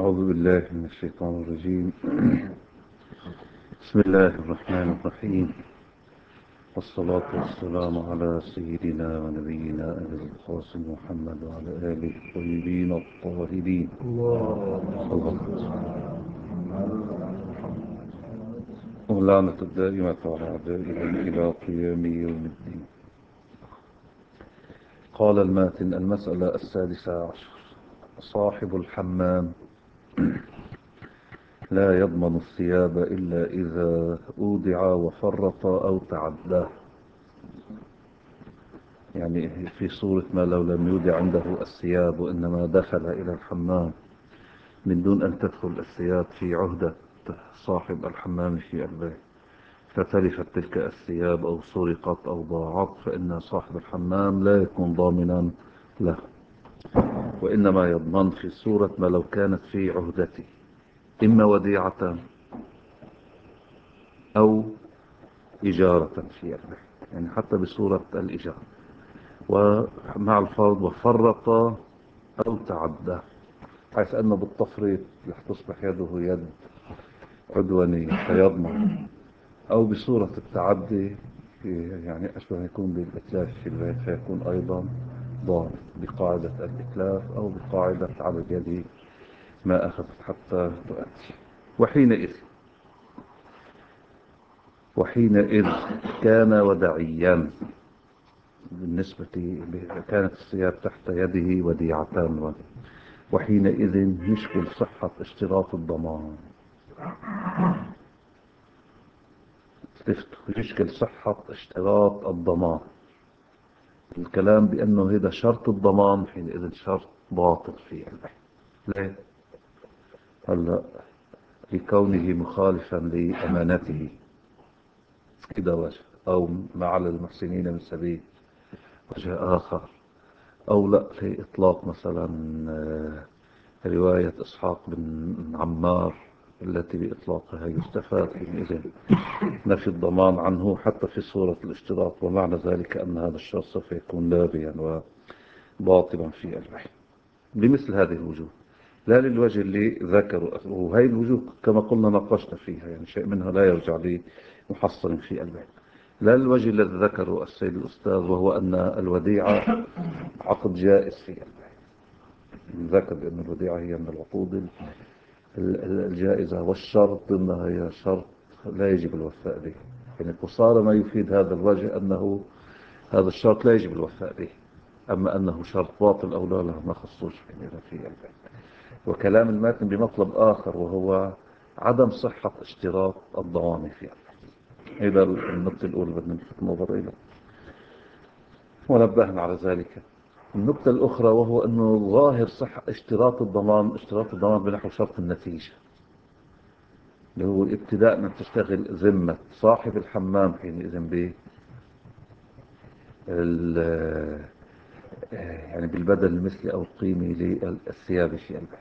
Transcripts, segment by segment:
أعوذ بالله من الشيطان الرجيم. بسم الله الرحمن الرحيم، والصلاة والسلام على سيدنا ونبينا أبي القاسم محمد وعلى آله الطيبين الطاهرين. الله واللعنة الدائمة على أعدائهم إلى قيام يوم الدين. قال الماتن: المسألة 16. صاحب الحمام لا يضمن الثياب إلا إذا أودع وفرط أو تعدى. يعني في صورة ما لو لم يودع عنده الثياب وإنما دخل إلى الحمام من دون أن تدخل الثياب في عهدة صاحب الحمام في البيت، فتلفت تلك الثياب أو سرقت أو ضاعت، فإن صاحب الحمام لا يكون ضامنا له، وإنما يضمن في صورة ما لو كانت في عهدته، إما وديعة أو إجارة في البيت، يعني حتى بصورة الإجارة، ومع الفرض وفرط أو تعدى، حيث أنه بالتفريط رح تصبح يده يد عدوانية فيضمن، أو بصورة التعدي يعني أشبه يكون بالإتلاف في البيت فيكون أيضا ضار بقاعدة الإتلاف أو بقاعدة على اليد ما أخذت حتى تؤدي. وحينئذ كان ودعيا، بالنسبة كانت الثياب تحت يده وديعتان، وحينئذ يشكل صحة اشتراط الضمان. يشكل صحة اشتراط الضمان. الكلام بأنه هذا شرط الضمان حينئذ شرط باطل في البيع. ليه؟ هلا لكونه مخالفا لأمانته إذا وجه، أو ما على المحسنين من سبيل وجه آخر، أو لا لإطلاق مثلا رواية إسحاق بن عمار التي بإطلاقها يستفاد حينئذ نفي الضمان عنه حتى في صورة الاشتراط، ومعنى ذلك أن هذا الشرط سوف يكون لاغيا وباطلا في البيع بمثل هذه الوجوه، لا للوجه اللي ذكروا، وهي الوجوه كما قلنا ناقشنا فيها، يعني شيء منها لا يرجع لمحصل في البيع، لا للوجه الذي ذكره السيد الأستاذ، وهو أن الوديعة عقد جائز في البيع. ذكر بأن الوديعة هي من العقود الجائزة، والشرط أنها هي شرط لا يجب الوفاء به، يعني قصار ما يفيد هذا الوجه أنه هذا الشرط لا يجب الوفاء به، أما أنه شرط باطل أو لا ما خصوش في البيت. وكلام الماتن بمطلب آخر، وهو عدم صحة اشتراط الضمان في البيت. إذا النقطة الأولى بدنا نلفت النظر إلى ونبهنا على ذلك. النقطة الأخرى وهو أنه ظاهر صحة اشتراط الضمان بنحو شرط النتيجة، اللي هو ابتداء من تشتغل ذمة صاحب الحمام حينئذ به يعني بالبدل المثلي أو القيمي للثياب في البيع.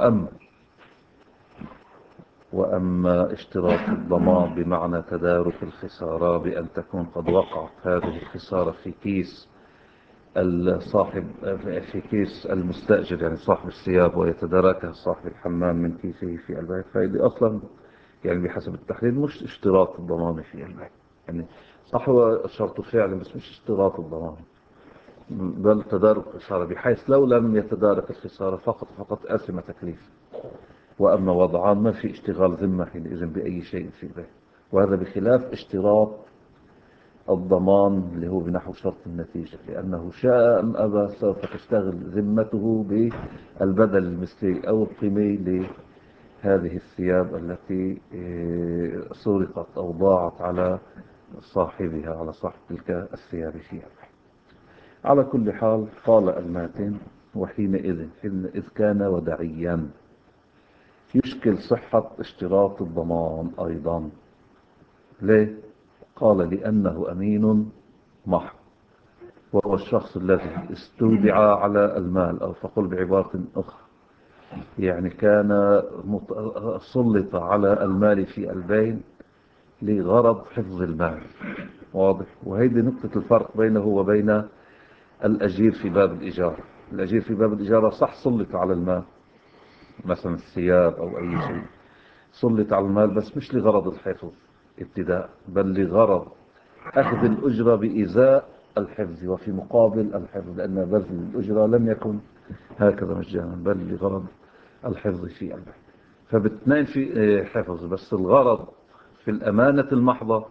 وأما اشتراط الضمان بمعنى تدارك الخسارة، بأن تكون قد وقعت هذه الخسارة في كيس الصاحب، في كيس المستأجر يعني صاحب الثياب، ويتداركها صاحب الحمام من كيسه في البيت، فهذه أصلا يعني بحسب التحليل مش اشتراط الضمان في البيت، يعني صح هو شرط فعل بس مش اشتراط الضمان، بل تدارك الخسارة، بحيث لو لم يتدارك الخسارة فقط أثم تكليف. وأما وضعان ما في اشتغال ذمة حينئذ بأي شيء في البيت، وهذا بخلاف اشتراط الضمان اللي هو بنحو شرط النتيجة، لأنه شاء أم أبى سوف تشتغل ذمته بالبدل المثلي أو القيمي لهذه الثياب التي سرقت أو ضاعت على صاحبها، على صاحب تلك الثياب فيها. على كل حال قال الماتن: وحينئذ إذ كان ودعيا يشكل صحة اشتراط الضمان أيضا. ليه؟ قال: لأنه أمين محض، وهو الشخص الذي استودع على المال، أو فقل بعبارة أخرى يعني كان سلط على المال في البين لغرض حفظ المال. واضح؟ وهذه نقطة الفرق بينه وبين الأجير في باب الإجارة. الأجير في باب الإجارة صح سلط على المال، مثلا الثياب أو أي شيء سلط على المال، بس مش لغرض الحفظ ابتداء، بل لغرض أخذ الأجرة بإزاء الحفظ وفي مقابل الحفظ، لأن بذل الأجرة لم يكن هكذا مجانا بل لغرض الحفظ في البيت. فبتنين في حفظ، بس الغرض في الأمانة المحضة،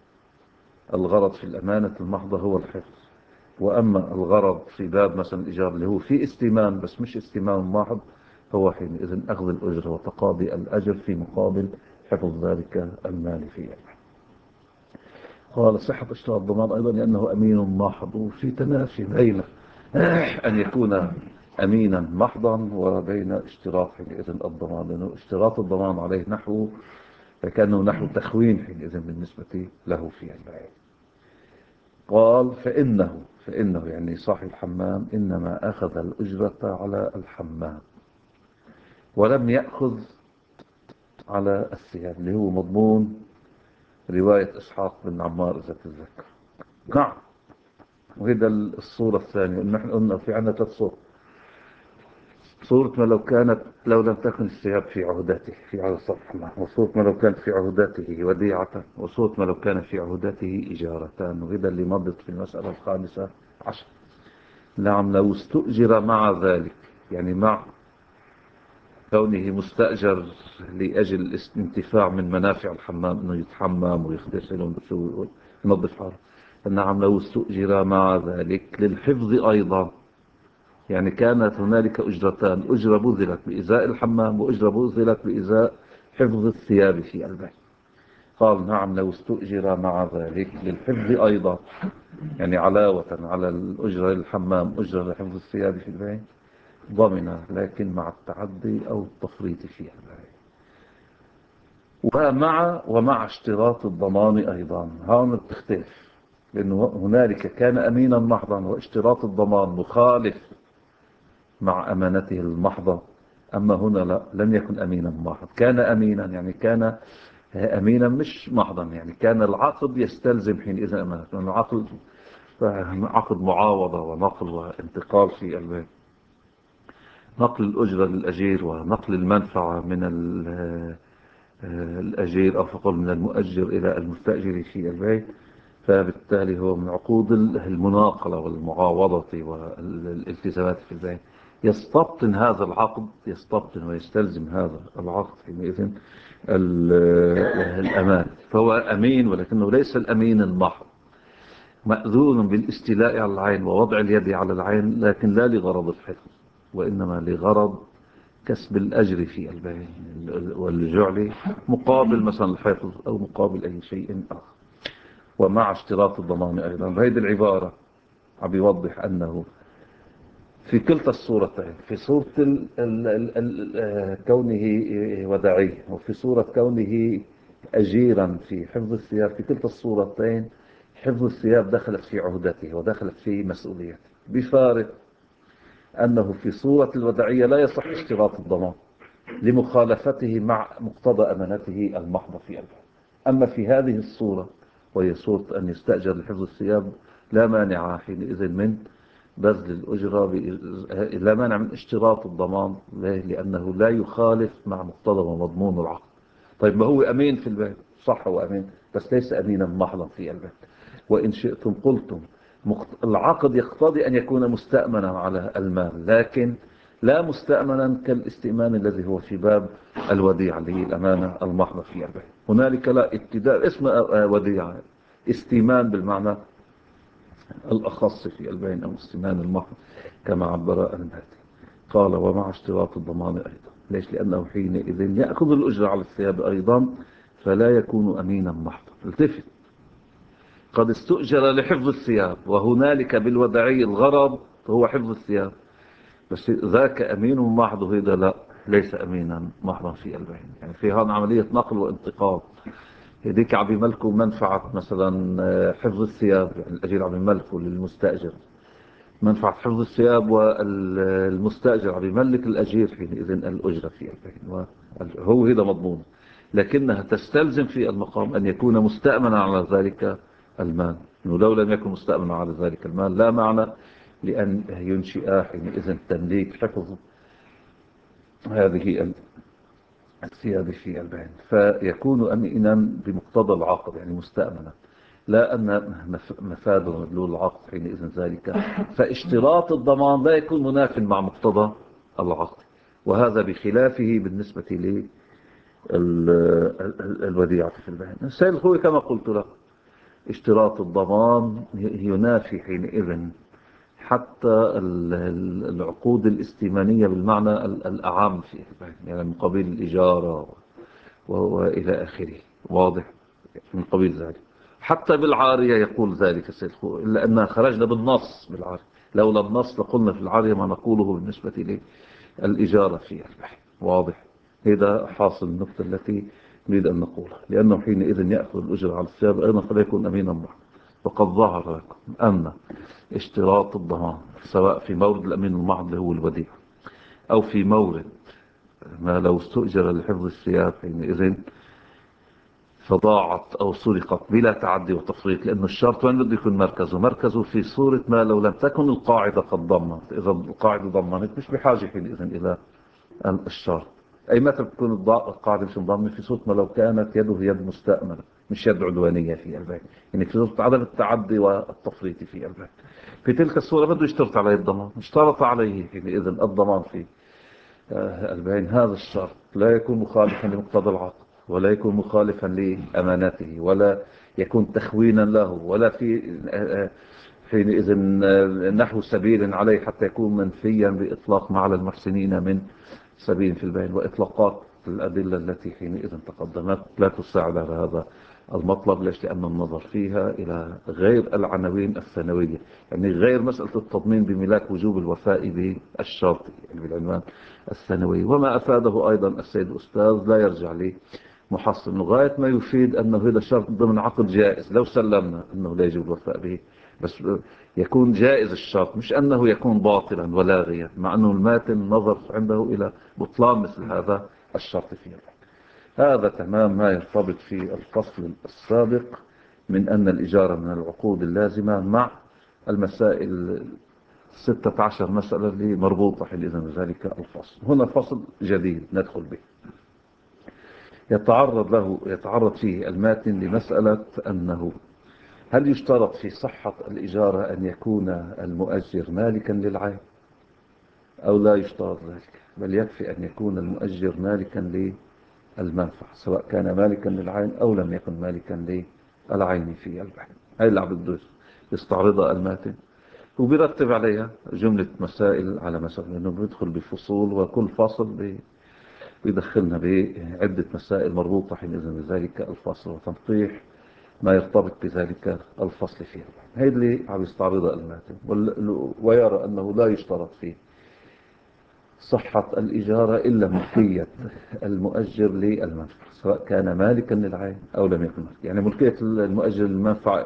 الغرض في الأمانة المحضة هو الحفظ. وأما الغرض في باب مثلا الإيجار اللي هو في استيمان بس مش استيمان محض، هو حينئذ أخذ الأجر وتقاضي الأجر في مقابل حفظ ذلك المال في يده. قال صحة اشتراط الضمان أيضا لأنه أمين محض، وفي تنافي بين أن يكون أمينا محضا وبين اشتراط حينئذ الضمان، لأنه اشتراط الضمان عليه نحو فكأنه نحو تخوين حينئذ بالنسبة له في البيع. قال فإنه يعني صاحب الحمام إنما أخذ الأجرة على الحمام ولم يأخذ على الثياب، اللي هو مضمون رواية إسحاق بن عمار إذا تتذكر. نعم. وهذا الصورة الثانية، نحن قلنا في عنا 3 صور. صورة ما لو لم تكن الثياب في عهدته في عهد صاحب الحمام، وصورة ما لو كانت في عهدته وديعة، وصورة ما لو كان في عهدته إجارتان، وهذا اللي مضت في المسألة 15. نعم لو استؤجر مع ذلك، يعني مع كونه مستأجر لأجل الانتفاع من منافع الحمام، أنه يتحمم ويغتسل وينظف حاله. نعم لو استؤجر مع ذلك للحفظ أيضا، يعني كانت هنالك أجرتان، أجرة بذلت بإزاء الحمام وأجرة بذلت بإزاء حفظ الثياب في البيت. قال نعم لو استؤجر مع ذلك للحفظ أيضا، يعني علاوة على الأجرة للحمام أجرة لحفظ الثياب في البيت، ضمن لكن مع التعدي أو التفريط فيها. ومع اشتراط الضمان أيضا، هون بتختلف، لأنه هنالك كان أمينا محضا واشتراط الضمان مخالف مع أمانته المحضة. أما هنا لا، لم يكن أمينا محض، كان أمينا، يعني كان أمينا مش محضا، يعني كان العقد يستلزم حينئذ أمانته، لأنه عقد معاوضة ونقل وانتقال في البيت، نقل الأجرة للأجير ونقل المنفعة من الأجير أو فقط من المؤجر إلى المستأجر في البيت. فبالتالي هو من عقود المناقلة والمعاوضة والالتزامات في البيت. يستبطن هذا العقد، يستبطن ويستلزم هذا العقد حينئذ الأمان، فهو أمين ولكنه ليس الأمين المحض، مأذون بالاستيلاء على العين ووضع اليد على العين، لكن لا لغرض الحفظ، وإنما لغرض كسب الأجر في البيع والجعل مقابل مثلا الحفظ أو مقابل أي شيء آخر. ومع اشتراط الضمان أيضا، هذه العبارة عم يوضح أنه في كلتا الصورتين، في صورة كونه وداعي، وفي صورة كونه أجيرا في حفظ الثياب، في كلتا الصورتين حفظ الثياب دخلت في عهدته ودخلت في مسؤوليته، بفارق أنه في صورة الوداعية لا يصح اشتراط الضمان لمخالفته مع مقتضى أمانته المحضة في البيع. أما في هذه الصورة، وهي صورة أن يستأجر لحفظ الثياب، لا مانع حينئذ من بذل الأجرة، لا مانع من اشتراط الضمان، لأنه لا يخالف مع مقتضى ومضمون العقد. طيب ما هو أمين في البيت، صح هو أمين، بس ليس أمينا محضا في البيت. وإن شئتم قلتم العقد يقتضي أن يكون مستأمنا على المال، لكن لا مستأمنا كالاستئمان الذي هو في باب الوديعة اللي هي الأمانة المحضة في البيع. هنالك لا ابتداء اسم وديعة، استيمان بالمعنى الأخص في البيع أو استيمان المحض كما عبر الباتي. قال ومع اشتراط الضمان أيضا، ليش؟ لأنه حينئذ يأخذ الأجر على الثياب أيضا، فلا يكون أمينا محضا. التفت، قد استؤجر لحفظ الثياب، وهنالك بالوداعي الغرض هو حفظ الثياب، بس ذاك أمين محض، هذا لا، ليس أمينا محضا في البيع. يعني في هون عملية نقل وانتقال، هذيك عم يملكوا منفعة مثلا حفظ الثياب، يعني الأجير عم يملكوا للمستأجر منفعة حفظ الثياب، والمستأجر عم يملك الأجير حينئذ الأجرة في البيع، هو هذا مضمون، لكنها تستلزم في المقام أن يكون مستأمنا على ذلك المال، إنه لو لم يكن مستأمنا على ذلك المال لا معنى لأن ينشئ حينئذ تمليك حفظ هذه الثياب في البيان، فيكون أمينا بمقتضى العقد يعني مستأمنا، لا أن مفاد ومدلول العقد حينئذ ذلك. فاشتراط الضمان لا يكون مناف مع مقتضى العقد، وهذا بخلافه بالنسبة للوديعة في البيان. السيد الخوي كما قلت لك اشتراط الضمان ينافي حينئذ حتى العقود الاستيمانية بالمعنى الأعام في البيان، يعني من قبيل الإجارة وإلى آخره، واضح من قبيل ذلك. حتى بالعارية يقول ذلك السيد الخوي، إلا أننا خرجنا بالنص بالعارية، لولا النص لقلنا في العارية ما نقوله بالنسبة للإجارة في البحر، واضح. هذا حاصل النقطة التي نريد أن نقولها، لأنه حينئذ يأخذ الأجر على الثياب أيضا فلا يكون أمينا معه. وقد ظهر لكم أن اشتراط الضمان سواء في مورد الأمين المحض اللي هو الوديع، أو في مورد ما لو استؤجر لحفظ الثياب حينئذ فضاعت أو سرقت بلا تعدي وتفريط، لأن الشرط وين بده يكون مركزه في صورة ما لو لم تكن القاعدة قد ضمنت. إذا القاعدة ضمنت مش بحاجة حينئذ إلى الشرط. أي متى بتكون القاعدة مش مضمنة؟ في صورة ما لو كانت يده يد مستأمنة مش يد عدوانية في البيت، يعني في صورة عدم التعدي والتفريط في البيت. في تلك الصورة بده يشترط عليه الضمان، اشترط عليه حينئذ الضمان في البين. هذا الشرط لا يكون مخالفا لمقتضى العقد، ولا يكون مخالفا لأمانته، ولا يكون تخوينا له، ولا في حينئذ نحو سبيل عليه حتى يكون منفيا بإطلاق ما على المحسنين من سبيل في البين. وإطلاقات الأدلة التي حينئذ تقدمت لا تساعد على هذا المطلب. ليش؟ لأن النظر فيها إلى غير العناوين الثانوية، يعني غير مسألة التضمين بملاك وجوب الوفاء بالشرط يعني بالعنوان الثانوي. وما أفاده أيضا السيد الأستاذ لا يرجع لي محصل لغاية ما يفيد أنه هذا الشرط ضمن عقد جائز، لو سلمنا أنه لا يجب الوفاء به، بس يكون جائز الشرط، مش أنه يكون باطلا ولاغيا، مع أنه الماتن نظر عنده إلى بطلان مثل هذا الشرط فيه. هذا تمام ما يرتبط في الفصل السابق من أن الإجارة من العقود اللازمة، مع المسائل 16 مسألة اللي مربوطة حينئذ بذلك الفصل. هنا فصل جديد ندخل به يتعرض فيه الماتن لمسألة أنه هل يشترط في صحة الإجارة أن يكون المؤجر مالكا للعين أو لا يشترط ذلك، بل يكفي أن يكون المؤجر مالكا للمنفعة، سواء كان مالكا للعين أو لم يكن مالكا للعين في البحث. هاي اللي عم يستعرضها الماتن، وبيرتب عليها جملة مسائل على مسائل، لأنه بيدخل بفصول، وكل فصل بيدخلنا بعدة مسائل مربوطة حينئذ بذلك الفصل، وتنطيح ما يرتبط بذلك الفصل فيه. هذا اللي عم يستعرضها الماتن، ويرى أنه لا يشترط فيه صحة الإجارة إلا ملكية المؤجر للمنفعة، سواء كان مالكا للعين أو لم يكن مالكا. يعني ملكية المؤجر للمنفعة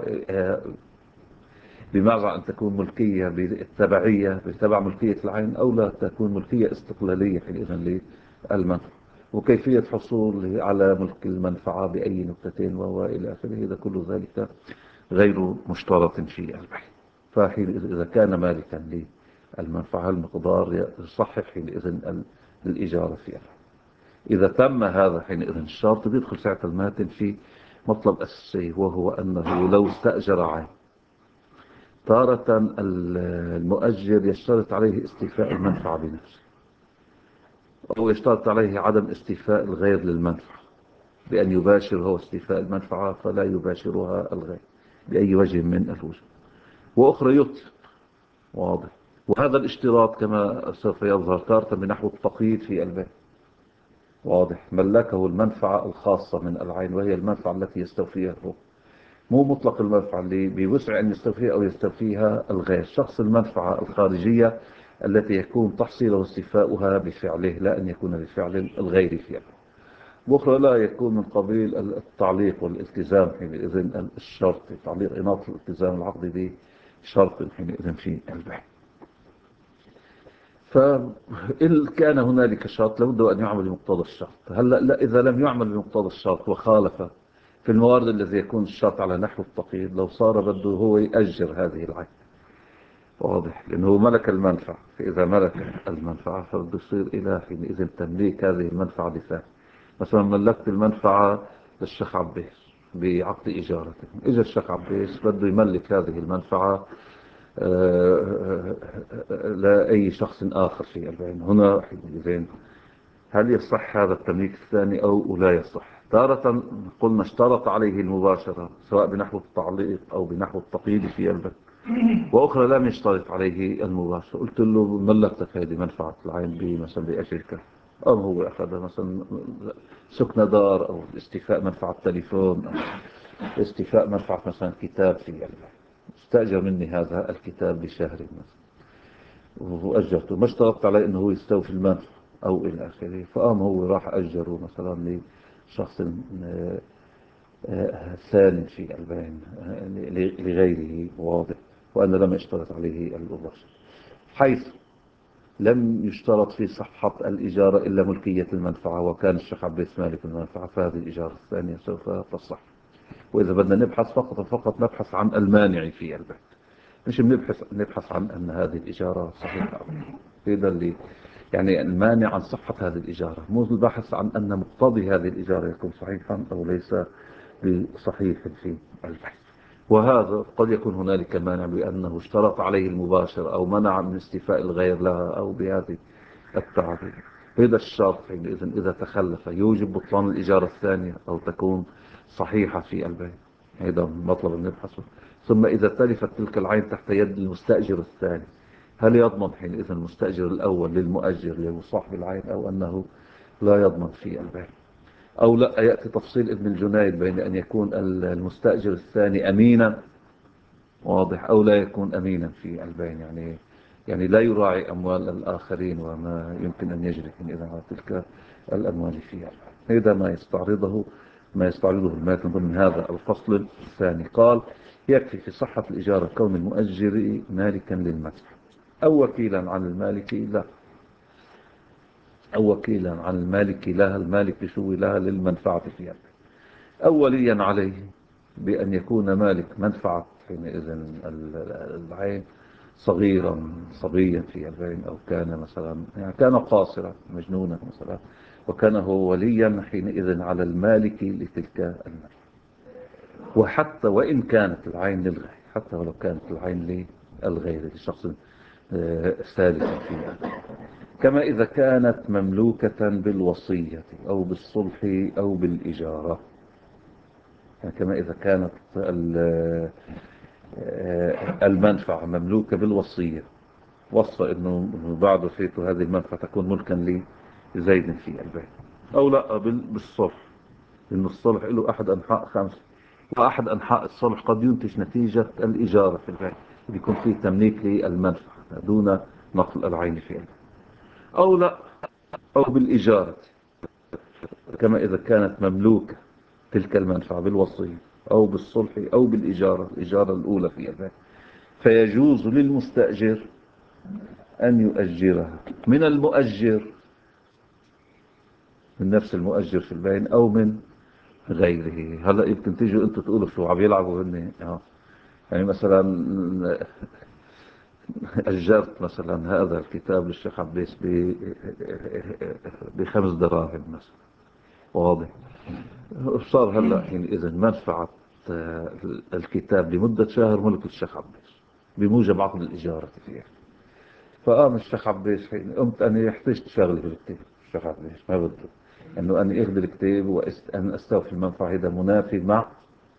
بمعنى أن تكون ملكية بالتبعية بتبع ملكية العين، أو لا تكون ملكية استقلالية حينئذ للمنفعة. وكيفية حصول على ملك المنفعة بأي نكتتين وإلى آخره، إذا كل ذلك غير مشترط في البحث. فحين إذا كان مالكا للمنفعة المقدار يصحح حينئذ الإجارة فيها. إذا تم هذا حينئذ الشرط بيدخل ساعة الماتن في مطلب أساسي، وهو أنه لو استأجر عين، تارة المؤجر يشترط عليه استيفاء المنفعة بنفسه، أو يشترط عليه عدم استيفاء الغير للمنفعة بأن يباشر هو استيفاء المنفعة فلا يباشرها الغير بأي وجه من الوجه، وأخرى يطلق، واضح. وهذا الاشتراط كما سوف يظهر تارة بنحو التقييد في البيت، واضح. ملكه المنفعة الخاصة من العين، وهي المنفعة التي يستوفيها هو، مو مطلق المنفعة اللي بيوسع أن يستوفيها أو يستوفيها الغير. شخص المنفعة الخارجية التي يكون تحصيله واستيفاؤها بفعله، لا أن يكون بفعل الغير فيها. وأخرى لا يكون من قبيل التعليق والالتزام حينئذ الشرط، تعليق إناط الالتزام العقد بشرط حينئذ في البيع. فإن كان هنالك شرط لابد أن يعمل بمقتضى الشرط. هل لا إذا لم يعمل بمقتضى الشرط وخالف في الموارد الذي يكون الشرط على نحو التقييد، لو صار بده هو يأجر هذه العين واضح، لأنه ملك المنفعة، فإذا ملك المنفعة فبده يصير إلى حينئذ تمليك هذه المنفعة لثاني. مثلا ملكت المنفعة للشيخ عباس بعقد إجارة، إجا الشيخ عباس بده يملك هذه المنفعة لأي شخص آخر في البعين. هنا حينئذ هل يصح هذا التمليك الثاني أو لا يصح؟ تارة قلنا اشترط عليه المباشرة سواء بنحو التعليق أو بنحو التقييد في البيت، وأخرى لم يشترط عليه المباشرة. قلت له ملكتك هذه منفعة العين مثلا بأجل كذا، أو هو أخذ مثلا سكن دار أو استيفاء منفعة تليفون أو استيفاء منفعة مثلا كتاب في البيت، استأجر مني هذا الكتاب لشهر مثلا وأجرته، ما اشترطت عليه أنه هو يستوفي المنفعة أو إلى آخره. فقام هو راح أجره مثلا لشخص ثاني في البين لغيره، واضح، وأنا لم اشترط عليه المباشر، حيث لم يشترط في صحة الإجارة إلا ملكية المنفعة، وكان الشيخ عباس مالك المنفعة، فهذه الإجارة الثانية سوف تصح. وإذا بدنا نبحث فقط نبحث عن المانع في البيت، مش نبحث عن أن هذه الإجارة صحيحة. هذا اللي يعني المانع عن صحة هذه الإجارة، مو البحث عن أن مقتضي هذه الإجارة يكون صحيحا أو ليس بصحيح في البحث. وهذا قد يكون هنالك مانع بأنه اشترط عليه المباشر أو منع من استيفاء الغير لها أو بهذه التعبير. هذا الشرط إذا تخلف يوجب بطلان الإجارة الثانية أو تكون صحيحة في البيع. هذا مطلب نبحثه. ثم إذا تلفت تلك العين تحت يد المستأجر الثاني، هل يضمن حينئذ المستأجر الأول للمؤجر اللي هو صاحب العين، أو أنه لا يضمن في البيع؟ أو لا يأتي تفصيل ابن الجنيد بين أن يكون المستأجر الثاني أمينا، واضح، أو لا يكون أمينا في البيع، يعني لا يراعي أموال الآخرين وما يمكن أن يجري إذا على تلك الأموال فيها. هذا ما يستعرضه الماتن ضمن هذا الفصل الثاني. قال: يكفي في صحة الإجارة كون المؤجر مالكا للمدفع أو وكيلا عن المالك لا، أو وكيلا عن المالك لها، المالك بشو لها للمنفعة فيها، أو وليا عليه بأن يكون مالك منفعة حينئذ العين صغيرا صبيا في العين، أو كان مثلا يعني كان قاصرا مجنونا مثلا، وكان هو وليا حينئذ على المالك لتلك المال. وحتى وإن كانت العين للغير، حتى ولو كانت العين للغير لشخص ثالث فيها، كما إذا كانت مملوكة بالوصية أو بالصلح أو بالإجارة. يعني كما إذا كانت المنفعة مملوكة بالوصية، وصى إنه بعد فيته هذه المنفعة تكون ملكا لزيد في البيت، أو لا بالصلح، إن الصلح له أحد أنحاء خمسة، وأحد أنحاء الصلح قد ينتج نتيجة الإجارة في البيت، بيكون فيه تمليك للمنفعة دون نقل العين في البيت. أو لا، أو بالإجارة، كما إذا كانت مملوكة تلك المنفعة بالوصية أو بالصلح أو بالإجارة، الإجارة الأولى في البيت، فيجوز للمستأجر أن يؤجرها من المؤجر، من نفس المؤجر في البين أو من غيره. هلأ يمكن تيجوا أنتوا تقولوا شو عم يلعبوا هن، يعني مثلا أجرت مثلا هذا الكتاب للشيخ عباس بخمس دراهم مثلا، واضح، صار هلأ حينئذ منفعة الكتاب لمدة شهر ملك الشيخ عباس بموجب عقد الإجارة فيها. فقام الشيخ عباس حين قمت أنا احتجت شغلي بالكتاب، الشيخ عباس ما بده أنه أنا أخذ الكتاب وأن أستوفي المنفعة، هذا منافي مع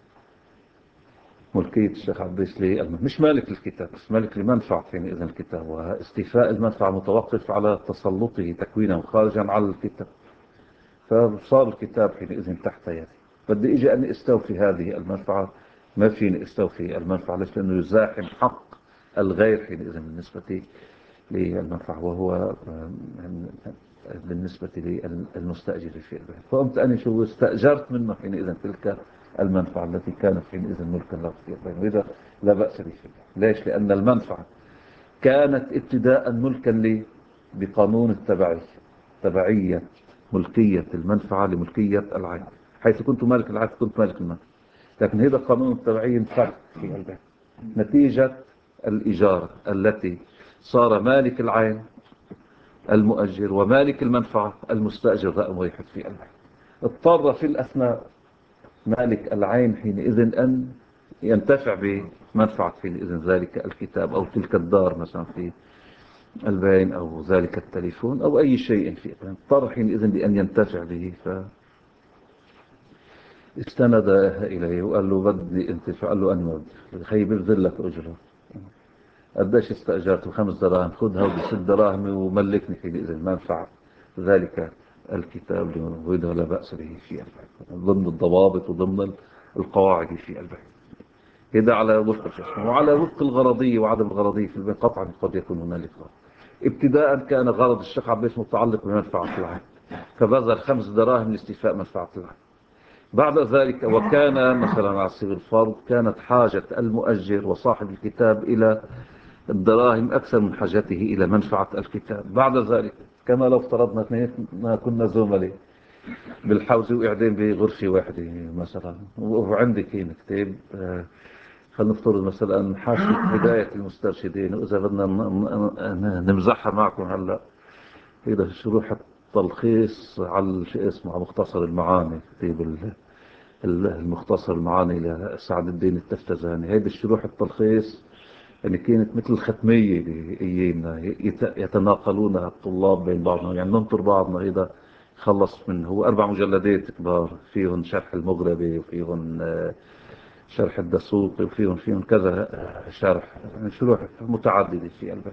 ملكية الشيخ عباس لي مش مالك الكتاب بس مالك لمنفعة حينئذ الكتاب، واستيفاء المنفعة متوقف على تسلطه تكوينا خارجا على الكتاب، فصار الكتاب حينئذ تحت يدي، بدي اجي أن استوفي هذه المنفعة، ما فيني استوفي المنفعة، ليش؟ لأنه يزاحم حق الغير حينئذ بالنسبة للمنفعة، وهو بالنسبة للمستأجر في البيت. فقمت أنا شو استأجرت منه حينئذ تلك المنفعة التي كانت حينئذ ملكا له في البيت، وإذا لا بأس به. ليش؟ لأن المنفعة كانت ابتداء ملكا لي بقانون تبعية ملكية المنفعة لملكية العين، حيث كنت مالك العين كنت مالك المنفعة، لكن هذا قانون التبعية انفك في البيت نتيجة الإجارة التي صار مالك العين المؤجر ومالك المنفعة المستأجر ذا واحد في البيع. اضطر في الأثناء مالك العين حينئذ أن ينتفع بمنفعة حينئذ ذلك الكتاب أو تلك الدار مثلا في البين أو ذلك التليفون أو أي شيء في اضطر حينئذ بأن ينتفع به، فاستند إليه وقال له بدي انتفع. قال له أنا بدي خي ببذل لك أجره. قديش استأجرته؟ 5 دراهم. خذها وب6 دراهم وملكني حينئذ المنفعة ذلك الكتاب وإذا لا بأس به في البيع ضمن الضوابط وضمن القواعد في البيع. إذا على وفق الجسم وعلى وفق الغرضية وعدم الغرضية في البيع قطعا قد يكون هنالك غرض. ابتداء كان غرض الشيخ عباس متعلق بمنفعة العين فبذل 5 دراهم لاستيفاء منفعة العين. بعد ذلك وكان مثلا على سبيل الفرض كانت حاجة المؤجر وصاحب الكتاب إلى الدراهم أكثر من حاجته إلى منفعة الكتاب. بعد ذلك كما لو افترضنا اثنين كنا زملاء بالحوزة وقاعدين بغرفة واحدة مثلا وعندك كتاب خلينا نفترض مثلا حاشية هداية المسترشدين، وإذا بدنا نمزحها معكم هلا إذا شروح التلخيص على شيء اسمه مختصر المعاني، كتاب المختصر المعاني لسعد الدين التفتزاني. هيدي الشروح التلخيص يعني كانت مثل الختمية بأيامنا يتناقلونها الطلاب بين بعضهم، يعني ننطر بعضنا إذا خلص من هو 4 مجلدات كبار فيهم شرح المغربي وفيهم شرح الدسوقي وفيهم كذا شرح، يعني شروح متعددة في قلبك.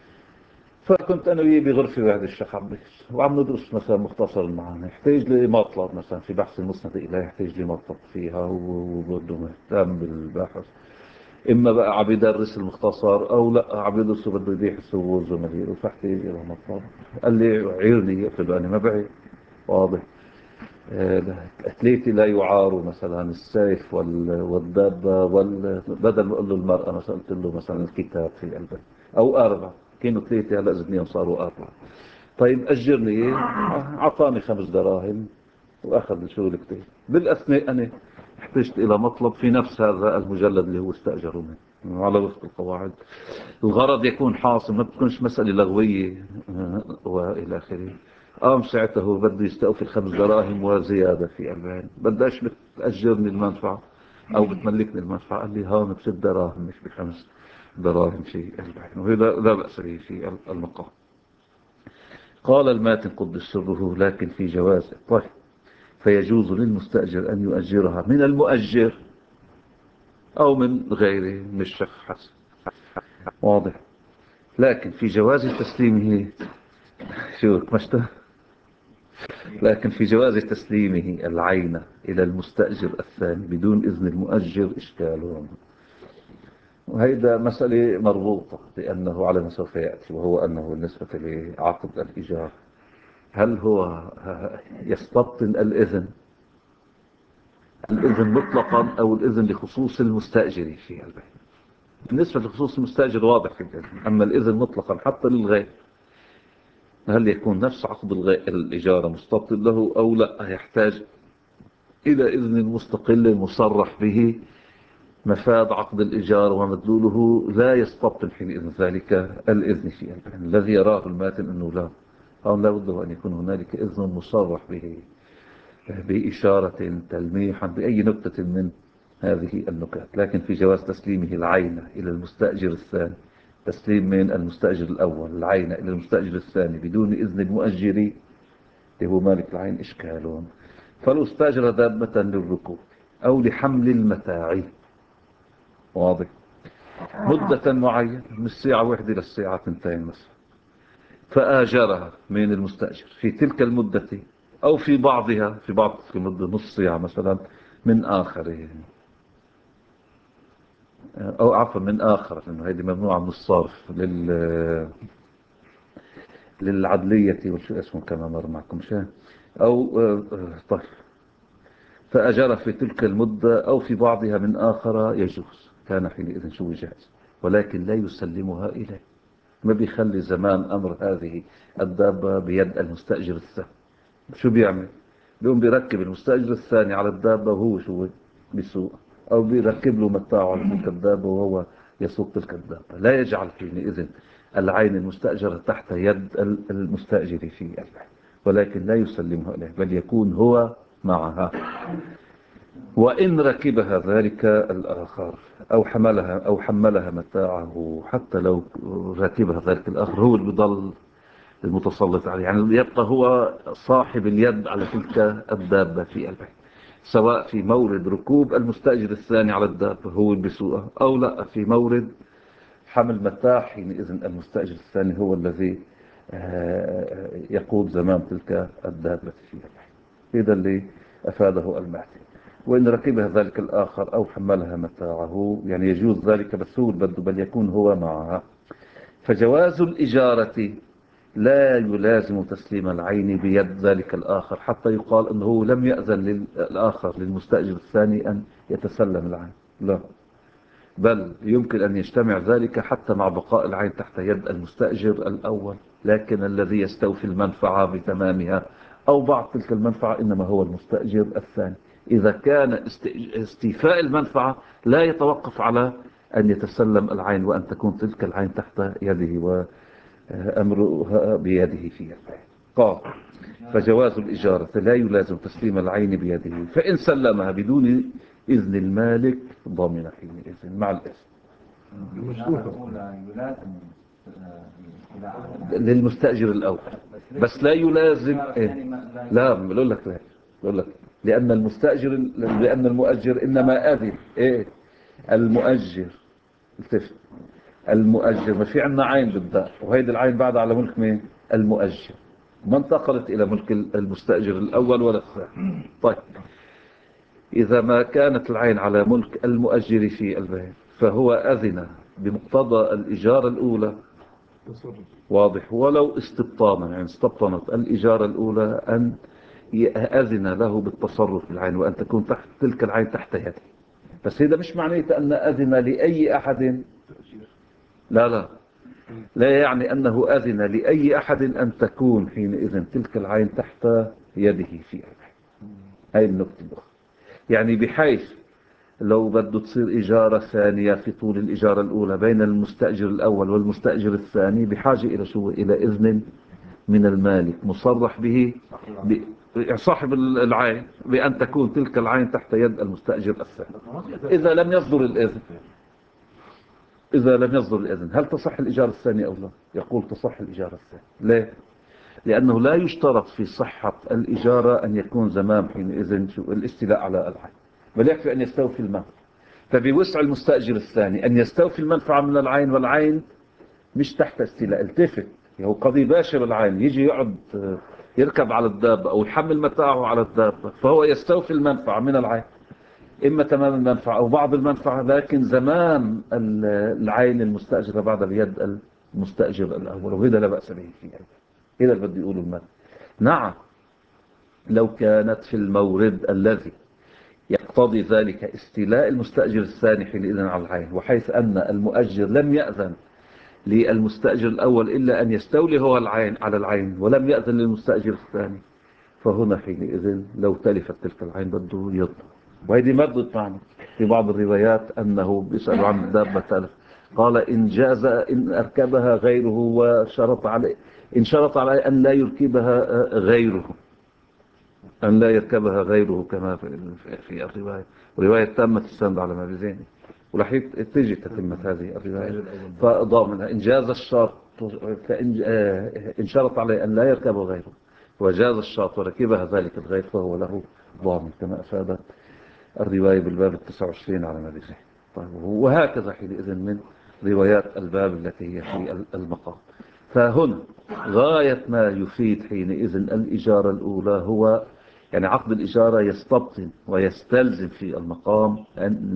فكنت أنا وياه بغرفة واحدة الشيخ عباس وعم ندرس مثلا مختصر المعاني. يحتاج لي مطلب مثلا في بحث المسند إليه، يحتاج لي مطلب فيها وبده مهتم بالبحث، إما بقى عم يدرس المختصر أو لا عم يدرسه بده يبيح هو زملائه، فاحتاج إلى مطلب. قال لي عيرني، قلت له أنا ما بعي واضح. أتليتي لا يعار مثلا السيف والدابة بدل ما أقول له المرأة مثلا قلت له مثلا الكتاب في قلبه أو 4. كانوا 3 هلا زدنيهم صاروا 4. طيب أجرني إيه؟ عطاني 5 دراهم وأخذ الشغل كتير. بالأثناء أنا احتجت إلى مطلب في نفس هذا المجلد اللي هو استأجره منه على وفق القواعد. الغرض يكون حاصل، ما بتكونش مسألة لغوية وإلى آخره. قام ساعته هو بده يستوفي 5 دراهم وزيادة في 40. بدأش بتأجرني المنفعة أو بتملكني المنفعة؟ قال لي هون ب6 دراهم مش ب5 دراهم في 40. وهي لا بأس به في المقام. قال الماتن قدس سره لكن في جواز. طيب فيجوز للمستأجر أن يؤجرها من المؤجر أو من غيره من الشخص، واضح. لكن في جواز تسليمه شو مشته لكن في جواز تسليمه العين إلى المستأجر الثاني بدون إذن المؤجر إشكالون. وهيدا مسألة مربوطة لأنه على ما سوف يأتي، وهو أنه بالنسبة لعقد الإيجار هل هو يستبطن الإذن مطلقا أو الإذن لخصوص المستأجر في البيت؟ بالنسبة لخصوص المستأجر واضح جدا، أما الإذن مطلقا حتى للغير هل يكون نفس عقد الإجارة مستبطن له أو لا، يحتاج إلى إذن مستقل مصرح به مفاد عقد الإجارة ومدلوله لا يستبطن حينئذ ذلك الإذن في البيت. الذي يراه الماتن أنه لا بده أن يكون هنالك إذن مصرح به بإشارة تلميحا بأي نكتة من هذه النكات. لكن في جواز تسليمه العينة إلى المستأجر الثاني، تسليم من المستأجر الأول العينة إلى المستأجر الثاني بدون إذن المؤجر اللي هو مالك العين إشكالون. فلو استأجر دابة للركوب أو لحمل المتاع، واضح، مدة معينة من الساعة 1 إلى الساعة 2 مثلا، فآجرها من المستأجر في تلك المدة أو في بعضها في بعض المدة نص ساعة مثلا من آخر، أو عفوا من آخر، لأنه هذه ممنوعة من الصرف للعدلية والشو اسمه كما مر معكم شيء أو طيب، فأجر في تلك المدة أو في بعضها من آخر يجوز، كان حينئذ شو جائز، ولكن لا يسلمها إليه. ما بيخلي زمان أمر هذه الدابة بيد المستأجر الثاني. شو بيعمل؟ بيقوم بيركب المستأجر الثاني على الدابة وهو شو بيسوق، أو بيركب له متاعه على تلك الدابة وهو يسوق تلك الدابة، لا يجعل حينئذ العين المستأجرة تحت يد المستأجر في البحر، ولكن لا يسلمها إليه، بل يكون هو معها. وإن ركبها ذلك الآخر أو حملها متاعه، حتى لو ركبها ذلك الآخر، هو اللي بضل المتسلط عليه، يعني يبقى هو صاحب اليد على تلك الدابة في البحر، سواء في مورد ركوب المستأجر الثاني على الدابة هو اللي بيسوقها، أو لا في مورد حمل متاع، حينئذ المستأجر الثاني هو الذي يقود زمام تلك الدابة في البحر. هذا اللي أفاده المعتي. وإن ركبها ذلك الآخر أو حملها متاعه، يعني يجوز ذلك، بس هو بل يكون هو معها. فجواز الإجارة لا يلازم تسليم العين بيد ذلك الآخر، حتى يقال أنه لم يأذن للآخر للمستأجر الثاني أن يتسلم العين، لا، بل يمكن أن يجتمع ذلك حتى مع بقاء العين تحت يد المستأجر الأول، لكن الذي يستوفي المنفعة بتمامها أو بعض تلك المنفعة إنما هو المستأجر الثاني، إذا كان استيفاء المنفعة لا يتوقف على أن يتسلم العين وأن تكون تلك العين تحت يده وأمرها بيده فيها. قال: فجواز الإجارة لا يلازم تسليم العين بيده، فإن سلمها بدون إذن المالك ضامن حينئذ مع الإذن للمستأجر الأول، بس لا يلازم إيه؟ لا، بقول لك لا، بقول لك لأن لأن المؤجر إنما أذن إيه؟ المؤجر التفت، المؤجر ما في عنا عين بالدار، وهيدي العين بعد على ملك مين؟ المؤجر، ما انتقلت إلى ملك المستأجر الأول ولا الثاني. طيب، إذا ما كانت العين على ملك المؤجر في البيت، فهو أذن بمقتضى الإجارة الأولى، واضح، ولو استبطانا، يعني استبطنت الإجارة الأولى أن يأذن له بالتصرف في العين وأن تكون تحت تلك العين تحت يده، بس هذا مش معنيته أن أذن لأي أحد، لا لا، لا يعني أنه أذن لأي أحد أن تكون حينئذ تلك العين تحت يده في البيت. هاي النقطة الأخرى، يعني بحيث لو بده تصير إجارة ثانية في طول الإجارة الأولى بين المستأجر الأول والمستأجر الثاني، بحاجة إلى شو؟ إلى إذن من المالك مصرح به صاحب العين بأن تكون تلك العين تحت يد المستأجر الثاني. إذا لم يصدر الإذن، هل تصح الإجارة الثانية أو لا؟ يقول تصح الإجارة الثانية. ليه؟ لأنه لا يشترط في صحة الإجارة أن يكون زمام حينئذ الاستيلاء على العين، بل يكفي أن يستوفي المنفعة. فبيوسع المستأجر الثاني أن يستوفي المنفعة من العين، والعين مش تحت استيلاء، التفت، هو قد يباشر العين، يجي يقعد يركب على الدابة أو يحمل متاعه على الدابة، فهو يستوفي المنفعة من العين، إما تمام المنفعة أو بعض المنفعة، لكن زمام العين المستأجرة بعد بيد المستأجر الأول، وهذا لا بأس به فيه. هذا اللي بده يقوله المال. نعم، لو كانت في المورد الذي يقتضي ذلك استيلاء المستأجر الثاني حينئذ على العين، وحيث أن المؤجر لم يأذن للمستأجر الأول إلا أن يستولي هو العين على العين، ولم يأذن للمستأجر الثاني، فهنا حينئذ لو تلفت تلك العين بده يضمن. وهذه مردت معنا في بعض الروايات أنه بيسأل عن الدابة تلف، قال إن جاز إن أركبها غيره، وشرط عليه إن شرط عليه أن لا يركبها غيره، أن لا يركبها غيره، كما في الرواية، رواية تامة السند على ما بذهني، ورح تجي تتمة هذه الرواية. فضامنها إن جاز الشرط، إن شرط عليه أن لا يركبه غيره وجاز الشرط وركبها ذلك الغير، فهو له ضامن، كما أفادت الرواية بالباب 29 على ما بذهني. طيب، وهكذا حينئذ من روايات الباب التي هي في المقام. فهنا غاية ما يفيد حينئذ الإجارة الأولى هو يعني عقد الإجارة يستبطن ويستلزم في المقام أن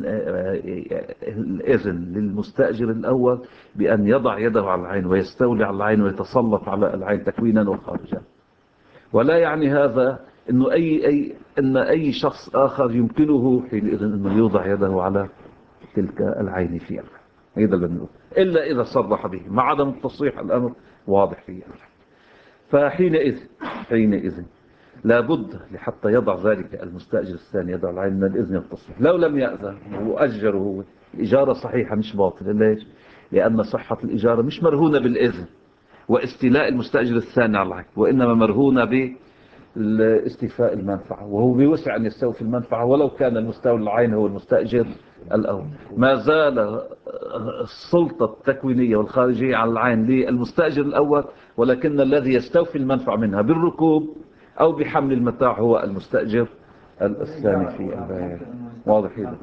الإذن للمستأجر الأول بأن يضع يده على العين ويستولي على العين ويتسلط على العين تكوينا وخارجا. ولا يعني هذا أنه أن أي شخص آخر يمكنه حينئذ أنه يوضع يده على تلك العين فيها، هذا اللي بنقول، إلا إذا صرح به، مع عدم التصريح الأمر واضح فيه. فحينئذ لابد حتى يضع ذلك المستأجر الثاني يضع العين من الإذن والتصريح. لو لم يأذن وأجر هو، الإجارة صحيحة مش باطلة. ليش؟ لأن صحة الإجارة مش مرهونة بالإذن واستيلاء المستأجر الثاني على العين، وإنما مرهونة باستيفاء المنفعة، وهو بيوسع أن يستوفي المنفعة ولو كان المستولي العين هو المستأجر الأول. ما زال السلطة التكوينية والخارجية على العين للمستأجر الأول، ولكن الذي يستوفي المنفعة منها بالركوب أو بحمل المتاع هو المستأجر الثاني في البيع. واضح إذا؟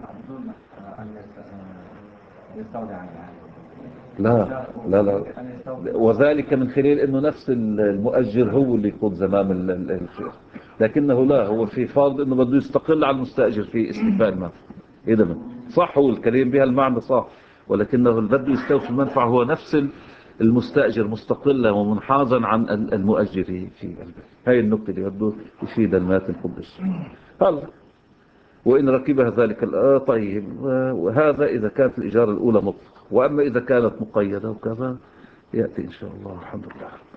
لا لا لا، وذلك من خلال انه نفس المؤجر هو اللي يقود زمام الخير، لكنه لا، هو في فرض انه بده يستقل على المستأجر في استيفاء المنفعة. اذا صح، هو الكلام بها المعنى صح، ولكنه اللي بده يستوفي المنفعة هو نفس المستأجر مستقلا ومنحازا عن المؤجر في البيت. هاي النقطة اللي بده يفيد الماتن القدس. هلا وإن ركبها ذلك طيب، وهذا إذا كانت الإجارة الأولى مطلقة. وأما إذا كانت مقيدة وكذا يأتي إن شاء الله. الحمد لله.